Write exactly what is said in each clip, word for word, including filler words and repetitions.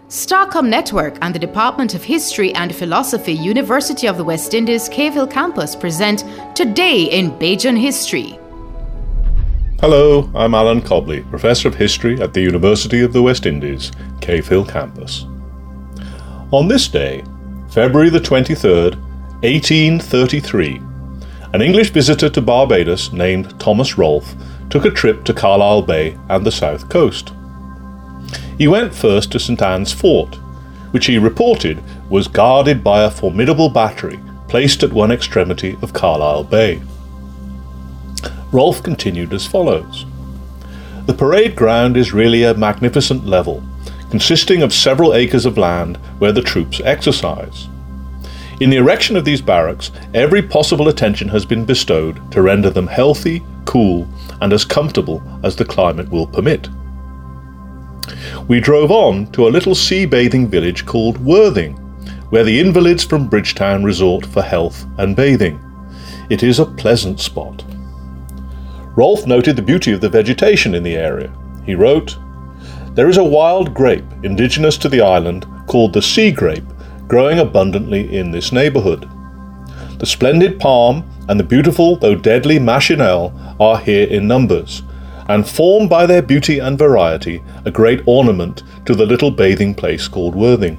Starcom Network and the Department of History and Philosophy, University of the West Indies, Cave Hill Campus present Today in Bajan History. Hello, I'm Alan Cobley, Professor of History at the University of the West Indies, Cave Hill Campus. On this day, February the twenty-third, eighteen thirty-three, an English visitor to Barbados named Thomas Rolfe took a trip to Carlisle Bay and the south coast. He went first to Saint Anne's Fort, which he reported was guarded by a formidable battery placed at one extremity of Carlisle Bay. Rolfe continued as follows. The parade ground is really a magnificent level, consisting of several acres of land where the troops exercise. In the erection of these barracks, every possible attention has been bestowed to render them healthy, cool, and as comfortable as the climate will permit. We drove on to a little sea-bathing village called Worthing, where the invalids from Bridgetown resort for health and bathing. It is a pleasant spot. Rolfe noted the beauty of the vegetation in the area. He wrote, "There is a wild grape indigenous to the island called the sea grape growing abundantly in this neighbourhood. The splendid palm and the beautiful though deadly machinelle are here in numbers, and form by their beauty and variety a great ornament to the little bathing place called Worthing."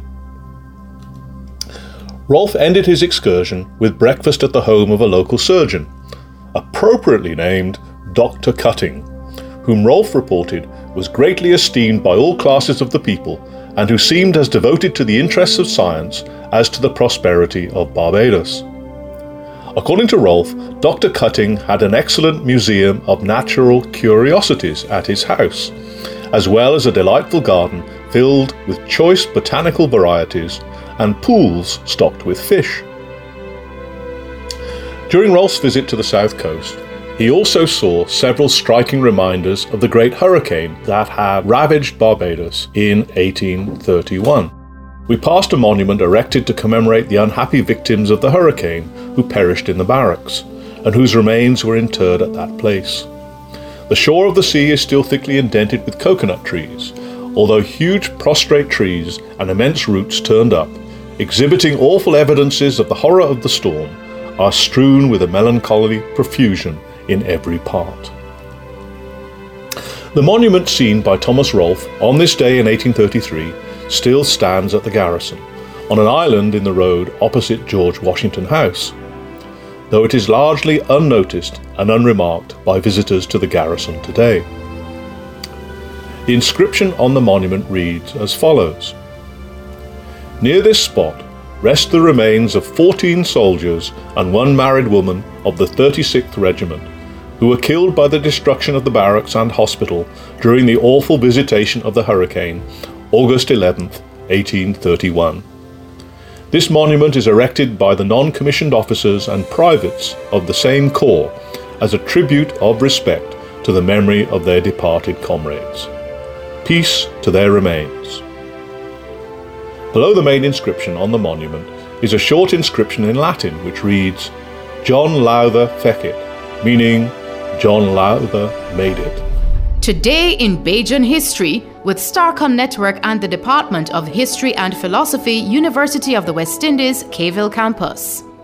Rolfe ended his excursion with breakfast at the home of a local surgeon, appropriately named Doctor Cutting, whom Rolfe reported was greatly esteemed by all classes of the people and who seemed as devoted to the interests of science as to the prosperity of Barbados. According to Rolfe, Doctor Cutting had an excellent museum of natural curiosities at his house, as well as a delightful garden filled with choice botanical varieties and pools stocked with fish. During Rolfe's visit to the south coast, he also saw several striking reminders of the great hurricane that had ravaged Barbados in eighteen thirty-one. We passed a monument erected to commemorate the unhappy victims of the hurricane who perished in the barracks, and whose remains were interred at that place. The shore of the sea is still thickly indented with coconut trees, although huge prostrate trees and immense roots turned up, exhibiting awful evidences of the horror of the storm, are strewn with a melancholy profusion in every part. The monument seen by Thomas Rolfe on this day in eighteen thirty-three still stands at the garrison, on an island in the road opposite George Washington House, though it is largely unnoticed and unremarked by visitors to the garrison today. The inscription on the monument reads as follows: "Near this spot rest the remains of fourteen soldiers and one married woman of the thirty-sixth Regiment, who were killed by the destruction of the barracks and hospital during the awful visitation of the hurricane, August eleventh, eighteen thirty-one. This monument is erected by the non-commissioned officers and privates of the same corps as a tribute of respect to the memory of their departed comrades. Peace to their remains." Below the main inscription on the monument is a short inscription in Latin which reads, "John Lowther fecit," meaning John Lowther made it. Today in Bajan History with Starcom Network and the Department of History and Philosophy, University of the West Indies, Cave Hill Campus.